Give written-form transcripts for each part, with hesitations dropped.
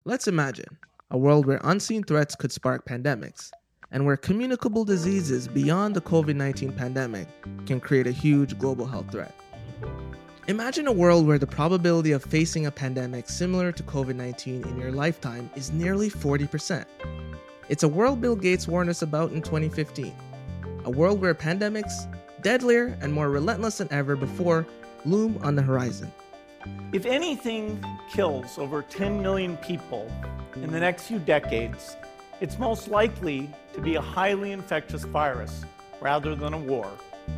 Let's imagine a world where unseen threats could spark pandemics, and where communicable diseases beyond the COVID 19 pandemic can create a huge global health threat. Imagine a world where the probability of facing a pandemic similar to COVID 19 in your lifetime is nearly 40%. It's a world Bill Gates warned us about in 2015. A world where pandemics, deadlier and more relentless than ever before, loom on the horizon. If anything kills over 10 million people in the next few decades, it's most likely to be a highly infectious virus rather than a war.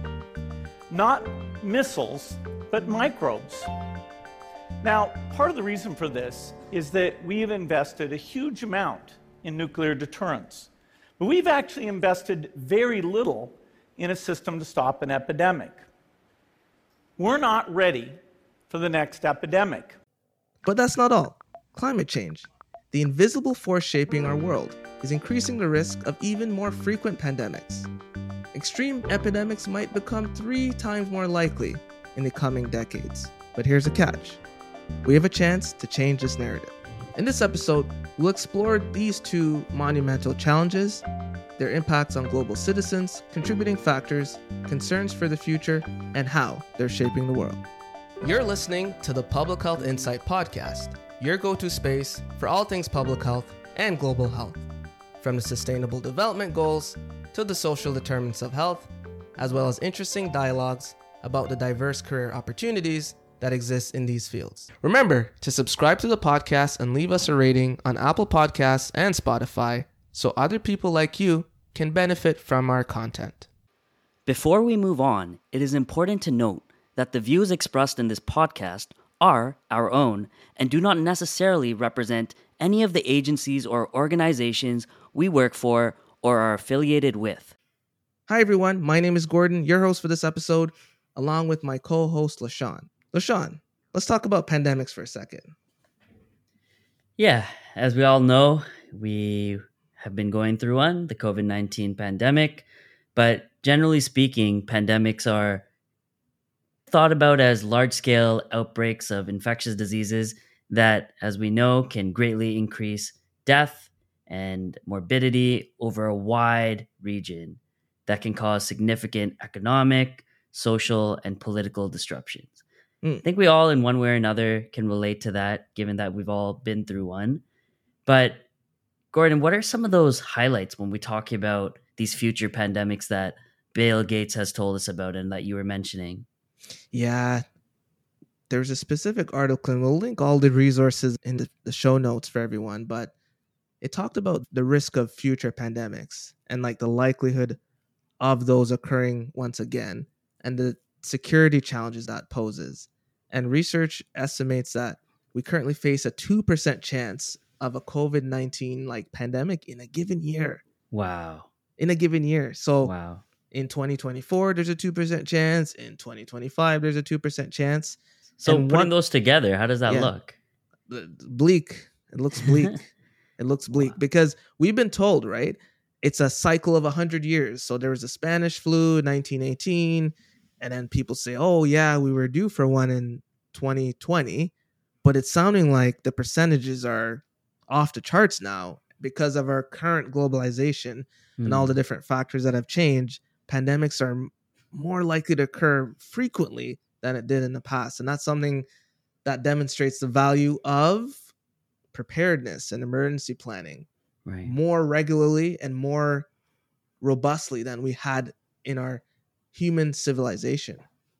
Not missiles, but microbes. Now, part of the reason for this is that we have invested a huge amount in nuclear deterrence, but we've actually invested very little in a system to stop an epidemic. We're not ready for the next epidemic. But that's not all. Climate change, the invisible force shaping our world, is increasing the risk of even more frequent pandemics. Extreme epidemics might become 3 times more likely in the coming decades. But here's a catch. We have a chance to change this narrative. In this episode, we'll explore these 2 monumental challenges, their impacts on global citizens, contributing factors, concerns for the future, and how they're shaping the world. You're listening to the Public Health Insight Podcast, your go-to space for all things public health and global health, from the Sustainable Development Goals to the social determinants of health, as well as interesting dialogues about the diverse career opportunities that exist in these fields. Remember to subscribe to the podcast and leave us a rating on Apple Podcasts and Spotify so other people like you can benefit from our content. Before we move on, it is important to note that the views expressed in this podcast are our own and do not necessarily represent any of the agencies or organizations we work for or are affiliated with. Hi everyone, my name is Gordon, your host for this episode, along with my co-host LaShawn. LaShawn, let's talk about pandemics for a second. Yeah, as we all know, we have been going through one, the COVID-19 pandemic, but generally speaking, pandemics are thought about as large-scale outbreaks of infectious diseases that, as we know, can greatly increase death and morbidity over a wide region that can cause significant economic, social, and political disruptions. I think we all, in one way or another, can relate to that, given that we've all been through one. But, Gordon, what are some of those highlights when we talk about these future pandemics that Bill Gates has told us about and that you were mentioning? Yeah, there's a specific article, and we'll link all the resources in the show notes for everyone, but it talked about the risk of future pandemics and like the likelihood of those occurring once again and the security challenges that poses. And research estimates that we currently face a 2% chance of a COVID-19 like pandemic in a given year. Wow. In a given year. So Wow. In 2024, there's a 2% chance. In 2025, there's a 2% chance. So putting those together, how does that look? Bleak. It looks bleak. It looks bleak because we've been told, right? It's a cycle of 100 years. So there was a Spanish flu in 1918. And then people say, oh, yeah, we were due for one in 2020. But it's sounding like the percentages are off the charts now because of our current globalization and all the different factors that have changed. Pandemics are more likely to occur frequently than it did in the past. And that's something that demonstrates the value of preparedness and emergency planning more regularly and more robustly than we had in our human civilization.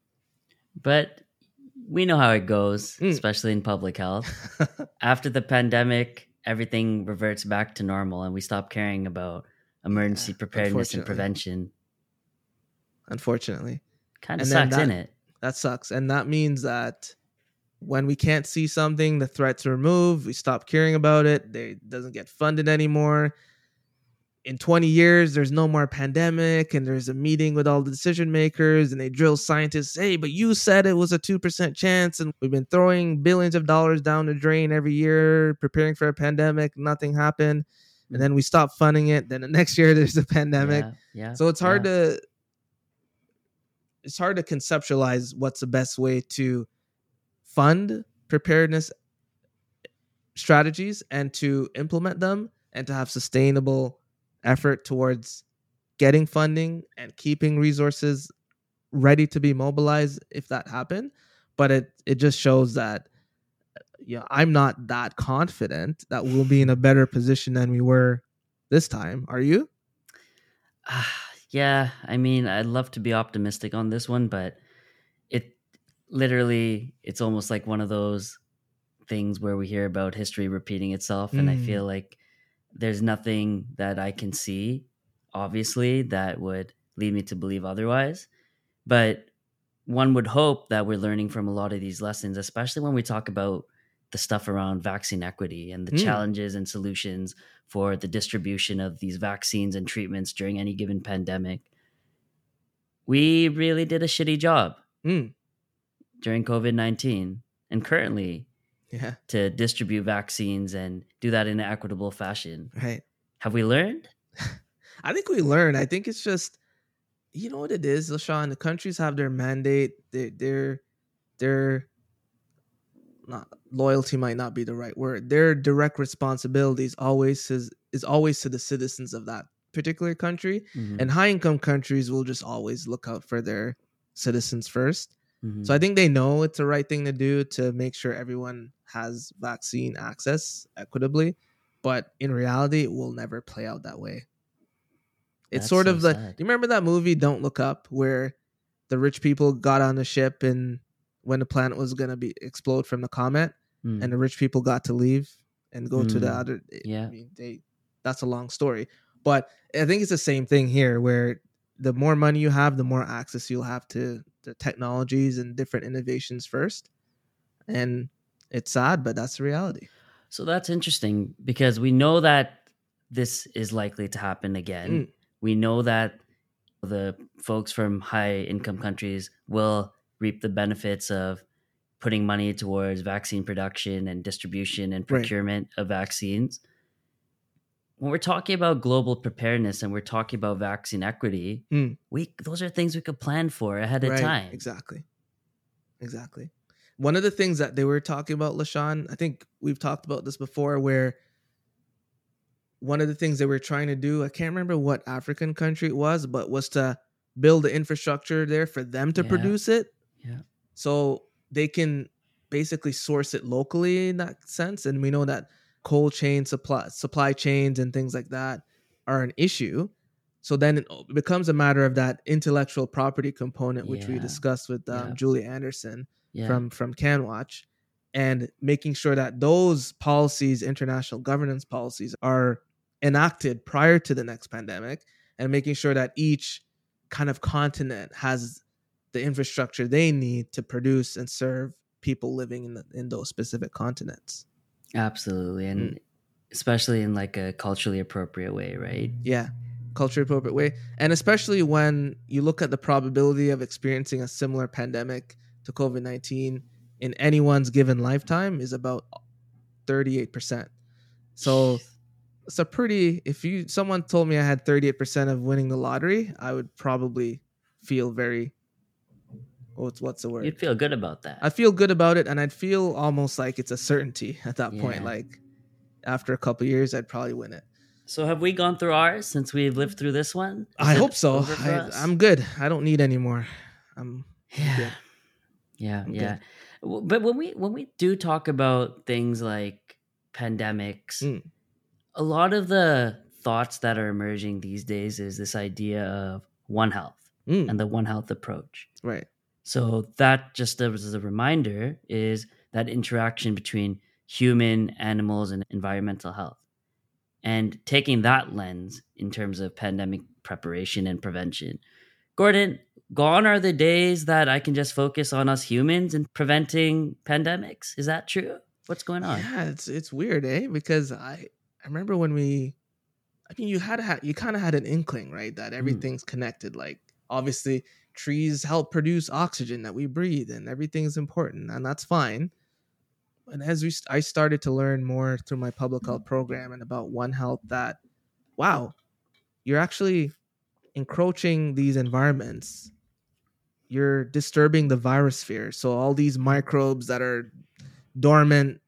But we know how it goes, especially in public health. After the pandemic, everything reverts back to normal and we stop caring about emergency preparedness and prevention. Unfortunately. Kind of sucks, isn't it? That sucks. And that means that when we can't see something, the threat's removed, we stop caring about it, it doesn't get funded anymore. In 20 years, there's no more pandemic, and there's a meeting with all the decision makers, and they drill scientists, hey, but you said it was a 2% chance, and we've been throwing billions of dollars down the drain every year, preparing for a pandemic, nothing happened. And then we stop funding it. Then the next year there's a pandemic. So it's hard to conceptualize what's the best way to fund preparedness strategies and to implement them and to have sustainable effort towards getting funding and keeping resources ready to be mobilized if that happened. But it just shows that I'm not that confident that we'll be in a better position than we were this time. Are you? Yeah, I mean, I'd love to be optimistic on this one, but it's almost like one of those things where we hear about history repeating itself. And I feel like there's nothing that I can see, obviously, that would lead me to believe otherwise. But one would hope that we're learning from a lot of these lessons, especially when we talk about the stuff around vaccine equity and the challenges and solutions for the distribution of these vaccines and treatments during any given pandemic. We really did a shitty job during COVID-19 and currently to distribute vaccines and do that in an equitable fashion. Right. Have we learned? I think we learned. I think it's just, you know what it is, LaShawn? The countries have their mandate. Their not loyalty might not be the right word. Their direct responsibility is always to the citizens of that particular country. And high income countries will just always look out for their citizens first. So I think they know it's the right thing to do to make sure everyone has vaccine access equitably. But in reality, it will never play out that way. It's That's sort so of the. sad. You remember that movie Don't Look Up, where the rich people got on the ship and when the planet was going to explode from the comet, and the rich people got to leave and go to the other. Yeah. I mean, that's a long story, but I think it's the same thing here, where the more money you have, the more access you'll have to the technologies and different innovations first. And it's sad, but that's the reality. So that's interesting because we know that this is likely to happen again. We know that the folks from high income countries will reap the benefits of putting money towards vaccine production and distribution and procurement of vaccines. When we're talking about global preparedness and we're talking about vaccine equity, those are things we could plan for ahead of time. Exactly. One of the things that they were talking about, LaShawn, I think we've talked about this before, where one of the things they were trying to do, I can't remember what African country it was, but was to build the infrastructure there for them to produce it. Yeah. So they can basically source it locally in that sense. And we know that cold chain supply chains and things like that are an issue. So then it becomes a matter of that intellectual property component, which we discussed with Julie Anderson from CanWatch, and making sure that those policies, international governance policies, are enacted prior to the next pandemic, and making sure that each kind of continent has the infrastructure they need to produce and serve people living in those specific continents. Absolutely. And especially in like a culturally appropriate way, right? Yeah, culturally appropriate way. And especially when you look at the probability of experiencing a similar pandemic to COVID-19 in anyone's given lifetime is about 38%. So it's a pretty, someone told me I had 38% of winning the lottery, I would probably feel very, what's the word? You'd feel good about that. I feel good about it, and I'd feel almost like it's a certainty at that point. Like after a couple of years, I'd probably win it. So have we gone through ours since we've lived through this one? I hope so. I'm good. I don't need any more. I'm good. Yeah. But when we do talk about things like pandemics, a lot of the thoughts that are emerging these days is this idea of One Health and the One Health approach. Right. So that, just as a reminder, is that interaction between human, animals, and environmental health. And taking that lens in terms of pandemic preparation and prevention. Gordon, gone are the days that I can just focus on us humans and preventing pandemics. Is that true? What's going on? Yeah, it's weird, Because I remember when you kind of had an inkling, right, that everything's connected. Like, obviously, trees help produce oxygen that we breathe, and everything's important, and that's fine. And as I started to learn more through my public health program and about One Health, that, wow, you're actually encroaching these environments. You're disturbing the virosphere. So all these microbes that are dormant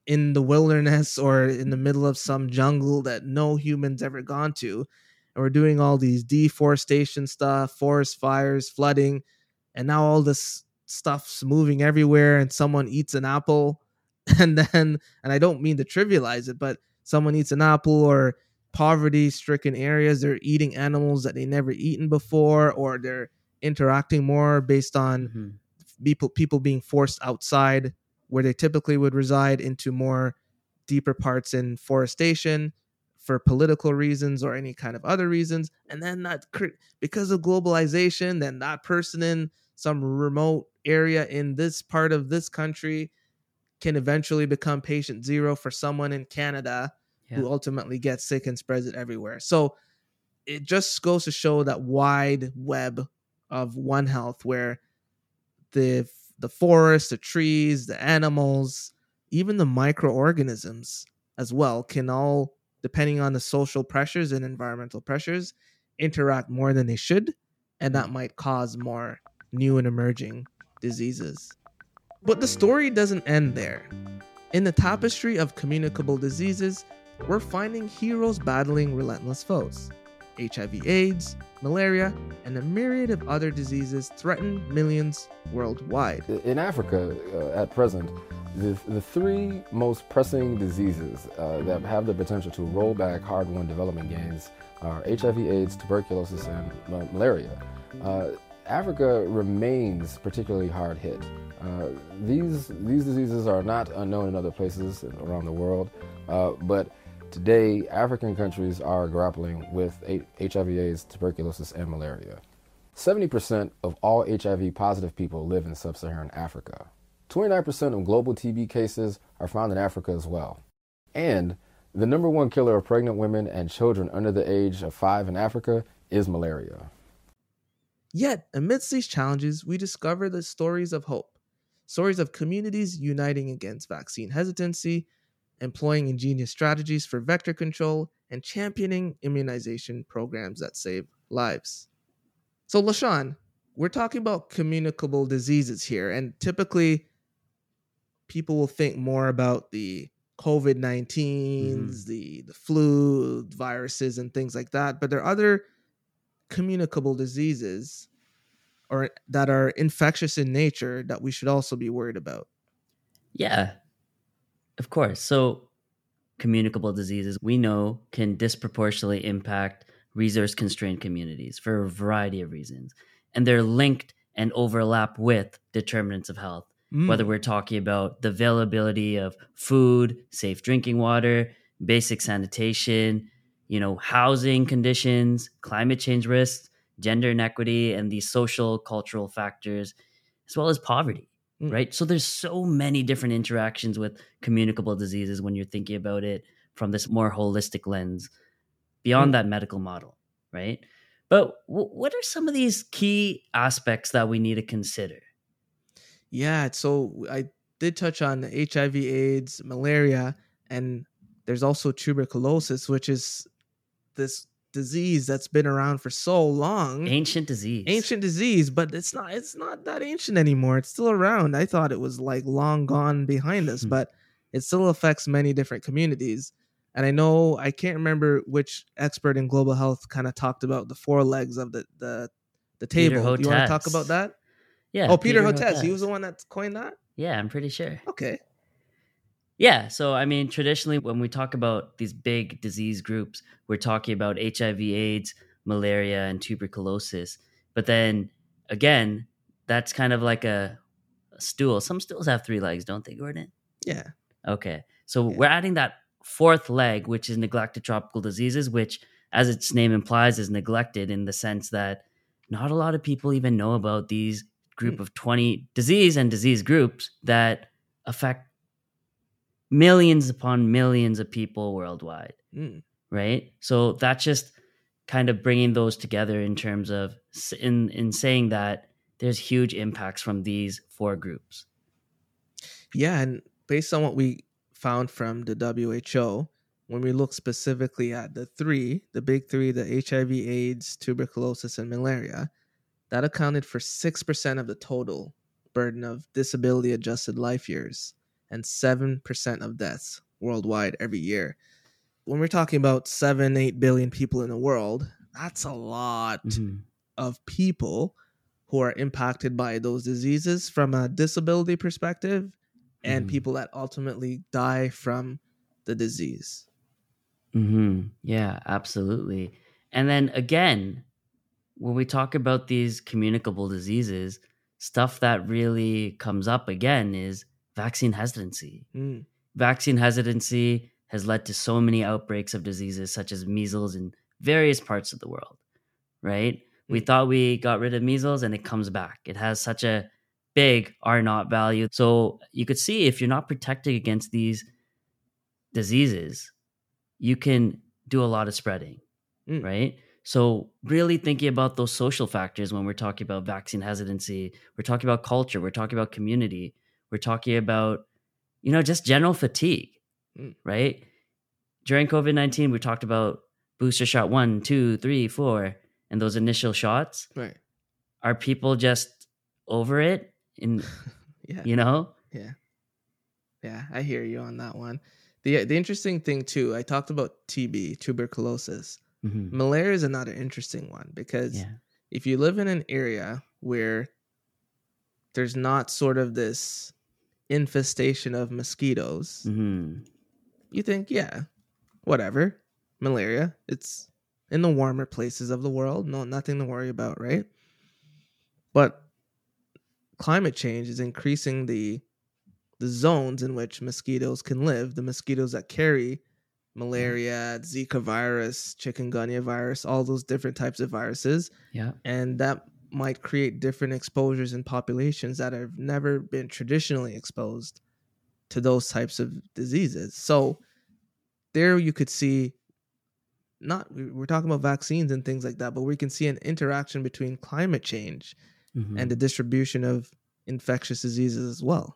in the wilderness or in the middle of some jungle that no humans ever gone to. And we're doing all these deforestation stuff, forest fires, flooding, and now all this stuff's moving everywhere and someone eats an apple and I don't mean to trivialize it, but someone eats an apple or poverty stricken areas, they're eating animals that they never eaten before, or they're interacting more based on people being forced outside where they typically would reside into more deeper parts in forestation for political reasons or any kind of other reasons. And then because of globalization, then that person in some remote area in this part of this country can eventually become patient zero for someone in Canada who ultimately gets sick and spreads it everywhere. So it just goes to show that wide web of One Health where the forest, the trees, the animals, even the microorganisms as well can all, depending on the social pressures and environmental pressures, interact more than they should, and that might cause more new and emerging diseases. But the story doesn't end there. In the tapestry of communicable diseases, we're finding heroes battling relentless foes. HIV/AIDS, malaria, and a myriad of other diseases threaten millions worldwide. In Africa, at present, the three most pressing diseases that have the potential to roll back hard-won development gains are HIV/AIDS, tuberculosis, and malaria. Africa remains particularly hard hit. These diseases are not unknown in other places around the world, but today African countries are grappling with HIV/AIDS, tuberculosis, and malaria. 70% of all HIV positive people live in sub-Saharan Africa. 29% of global TB cases are found in Africa as well. And the number one killer of pregnant women and children under the age of 5 in Africa is malaria. Yet, amidst these challenges, we discover the stories of hope. Stories of communities uniting against vaccine hesitancy, employing ingenious strategies for vector control, and championing immunization programs that save lives. So, LaShawn, we're talking about communicable diseases here, and typically people will think more about the COVID-19s, the flu viruses, and things like that. But there are other communicable diseases or that are infectious in nature that we should also be worried about. Yeah, of course. So communicable diseases we know can disproportionately impact resource-constrained communities for a variety of reasons. And they're linked and overlap with determinants of health, whether we're talking about the availability of food, safe drinking water, basic sanitation, housing conditions, climate change risks, gender inequity, and these social, cultural factors, as well as poverty, right? So there's so many different interactions with communicable diseases when you're thinking about it from this more holistic lens, beyond that medical model, right? But what are some of these key aspects that we need to consider? Yeah, so I did touch on HIV/AIDS, malaria, and there's also tuberculosis, which is this disease that's been around for so long. Ancient disease, but it's not that ancient anymore. It's still around. I thought it was like long gone behind us, but it still affects many different communities. And I can't remember which expert in global health kind of talked about the four legs of the table. Do you want to talk about that? Yeah. Oh, Peter Hotez. He was the one that coined that? Yeah, I'm pretty sure. Okay. Yeah. So, I mean, traditionally, when we talk about these big disease groups, we're talking about HIV/AIDS, malaria, and tuberculosis. But then again, that's kind of like a stool. Some stools have 3 legs, don't they, Gordon? Yeah. Okay. So we're adding that fourth leg, which is neglected tropical diseases, which, as its name implies, is neglected in the sense that not a lot of people even know about these group of 20 disease and disease groups that affect millions upon millions of people worldwide, right? So that's just kind of bringing those together in terms of in saying that there's huge impacts from these 4 groups. Yeah, and based on what we found from the WHO, when we look specifically at the big three, the HIV/AIDS, tuberculosis, and malaria, that accounted for 6% of the total burden of disability-adjusted life years and 7% of deaths worldwide every year. When we're talking about 7-8 billion people in the world, that's a lot of people who are impacted by those diseases from a disability perspective, and people that ultimately die from the disease. Yeah, absolutely. And then again, when we talk about these communicable diseases, stuff that really comes up again is vaccine hesitancy. Vaccine hesitancy has led to so many outbreaks of diseases such as measles in various parts of the world, right? We thought we got rid of measles and it comes back. It has such a big R0 value. So you could see if you're not protecting against these diseases, you can do a lot of spreading, right? So really thinking about those social factors when we're talking about vaccine hesitancy, we're talking about culture, we're talking about community, we're talking about, just general fatigue, right? During COVID-19, we talked about booster shot 1, 2, 3, 4, and those initial shots. Right. Are people just over it? Yeah. Yeah, I hear you on that one. The interesting thing too, I talked about TB, tuberculosis. Malaria is another interesting one because if you live in an area where there's not sort of this infestation of mosquitoes, you think, whatever, malaria, it's in the warmer places of the world, nothing to worry about, right? But climate change is increasing the zones in which mosquitoes can live, the mosquitoes that carry malaria, Zika virus, chikungunya virus, all those different types of viruses. Yeah. And that might create different exposures in populations that have never been traditionally exposed to those types of diseases. So there you could see, we're talking about vaccines and things like that, but we can see an interaction between climate change and the distribution of infectious diseases as well.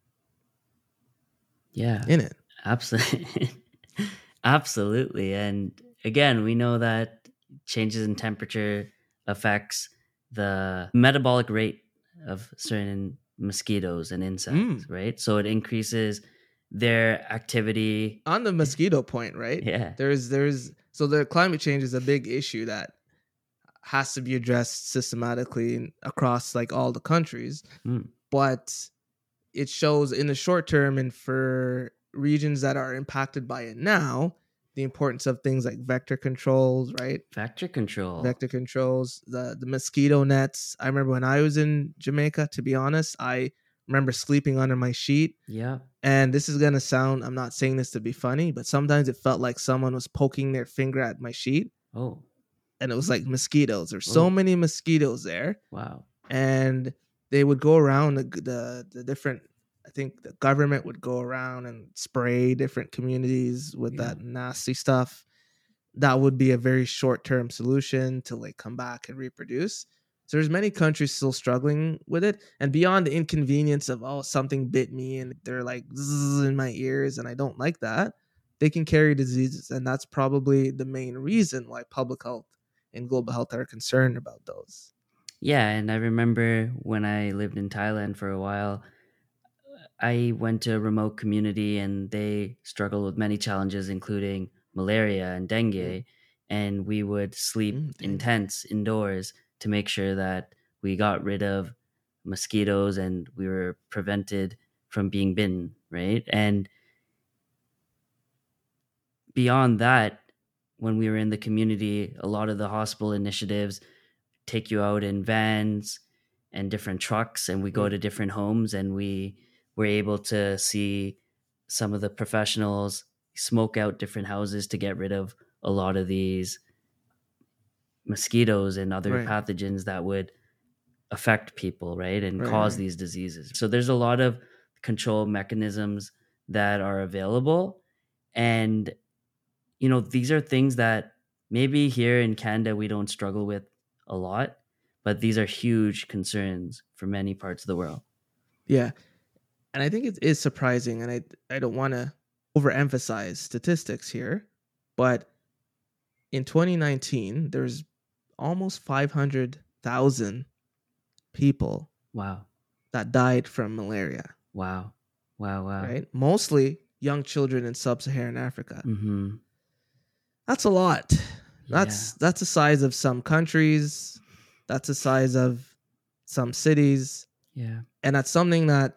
Yeah. In it. Absolutely. Absolutely. And again, we know that changes in temperature affects the metabolic rate of certain mosquitoes and insects, right? So it increases their activity. On the mosquito point, right? Yeah. So the climate change is a big issue that has to be addressed systematically across like all the countries. But it shows in the short term and for regions that are impacted by it now, the importance of things like vector controls, right? Vector controls, the mosquito nets. I remember when I was in Jamaica, to be honest, I remember sleeping under my sheet. Yeah. And this is going to sound, I'm not saying this to be funny, but sometimes it felt like someone was poking their finger at my sheet. Oh. And it was like mosquitoes. There's so many mosquitoes there. Wow. And they would go around the different, I think the government would go around and spray different communities with that nasty stuff. That would be a very short-term solution to like come back and reproduce. So there's many countries still struggling with it. And beyond the inconvenience of, something bit me and they're like zzz in my ears and I don't like that, they can carry diseases. And that's probably the main reason why public health and global health are concerned about those. Yeah, and I remember when I lived in Thailand for a while, I went to a remote community and they struggled with many challenges, including malaria and dengue. And we would sleep in tents indoors to make sure that we got rid of mosquitoes and we were prevented from being bitten, right? And beyond that, when we were in the community, a lot of the hospital initiatives take you out in vans and different trucks, and we go to different homes, and we were able to see some of the professionals smoke out different houses to get rid of a lot of these mosquitoes and other pathogens that would affect people, right? And cause these diseases. So there's a lot of control mechanisms that are available. And, these are things that maybe here in Canada we don't struggle with a lot, but these are huge concerns for many parts of the world. Yeah. And I think it is surprising, and I don't want to overemphasize statistics here, but in 2019, there's almost 500,000 people Wow. that died from malaria. Wow. Wow. right? Mostly young children in sub-Saharan Africa. Mm-hmm. That's a lot. That's the size of some countries. That's the size of some cities. Yeah. And that's something that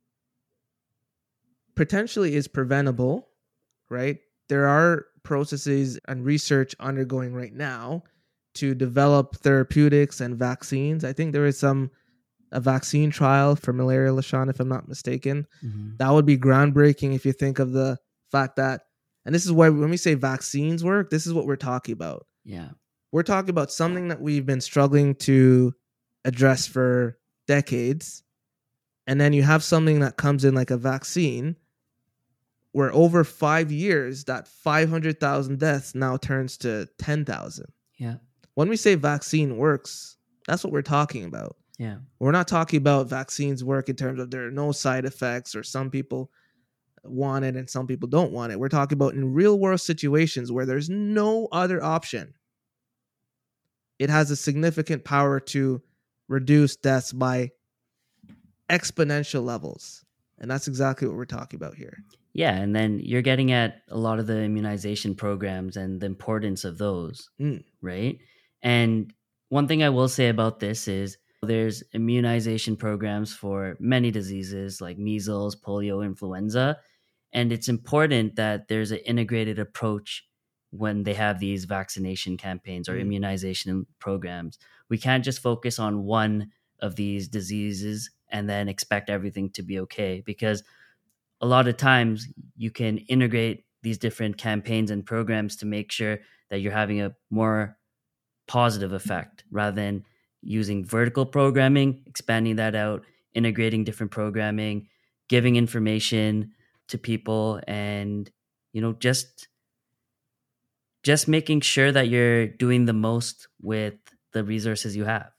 potentially is preventable, right? There are processes and research undergoing right now to develop therapeutics and vaccines. I think there is a vaccine trial for malaria, LaShawn, if I'm not mistaken. Mm-hmm. That would be groundbreaking if you think of the fact that, and this is why when we say vaccines work, this is what we're talking about. Yeah. We're talking about something that we've been struggling to address for decades. And then you have something that comes in like a vaccine where over 5 years, that 500,000 deaths now turns to 10,000. Yeah. When we say vaccine works, that's what we're talking about. Yeah. We're not talking about vaccines work in terms of there are no side effects or some people want it and some people don't want it. We're talking about in real world situations where there's no other option. It has a significant power to reduce deaths by exponential levels. And that's exactly what we're talking about here. Yeah, and then you're getting at a lot of the immunization programs and the importance of those, right? And one thing I will say about this is there's immunization programs for many diseases like measles, polio, influenza, and it's important that there's an integrated approach when they have these vaccination campaigns or immunization programs. We can't just focus on one of these diseases and then expect everything to be okay, because a lot of times you can integrate these different campaigns and programs to make sure that you're having a more positive effect rather than using vertical programming, expanding that out, integrating different programming, giving information to people, and just making sure that you're doing the most with the resources you have.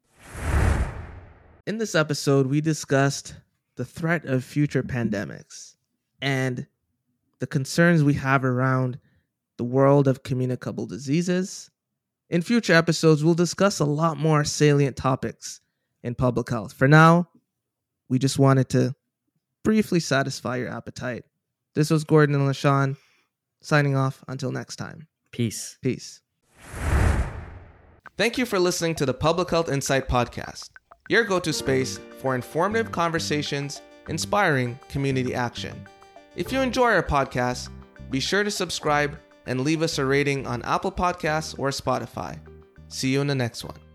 In this episode, we discussed the threat of future pandemics and the concerns we have around the world of communicable diseases. In future episodes, we'll discuss a lot more salient topics in public health. For now, we just wanted to briefly satisfy your appetite. This was Gordon and LaShawn signing off until next time. Peace. Thank you for listening to the Public Health Insight Podcast, your go-to space for informative conversations, inspiring community action. If you enjoy our podcast, be sure to subscribe and leave us a rating on Apple Podcasts or Spotify. See you in the next one.